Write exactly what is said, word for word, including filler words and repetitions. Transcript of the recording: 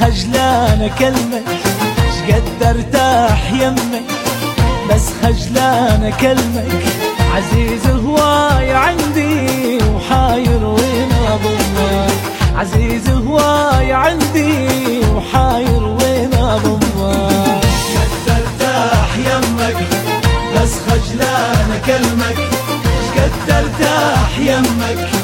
خجلان اكلمك، شقد ارتاح يمك، بس خجلان اكلمك. عزيز هواي عندي وحاير وين اضمك، عزيز هواي عندي وحاير وين اضمك. شقد ارتاح يمك، بس خجلان اكلمك، شقد ارتاح يمك.